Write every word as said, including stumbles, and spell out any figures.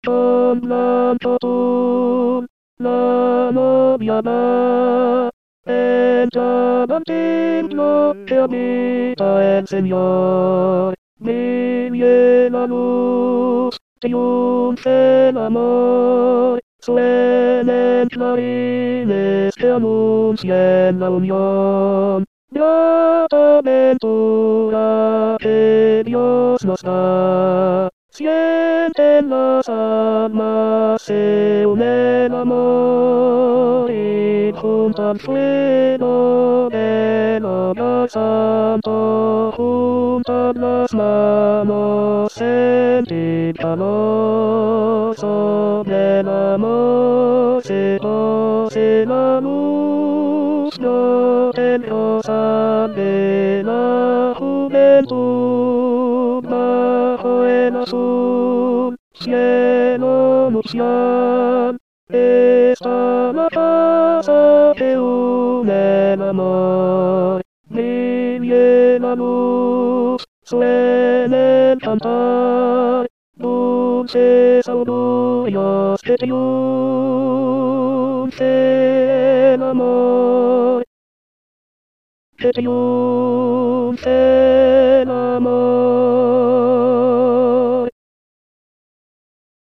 Con blanco tú, la novia va, entrada al templo que habita el Señor. Brille la luz, triunfe el amor, suenen clarines que anuncien la unión. Grata ventura que Dios nos da, sienten las almas, se une el amor y juntan fuego del hogar santo, juntan las manos, sentir calor sobre el amor, se posee la luz gloriosa de la juventud bajo el azul cielo nupcial. Está la casa que une el amor, brille la luz, suene el cantar, dulces augurios que triunfe el amor, que triunfe el amor.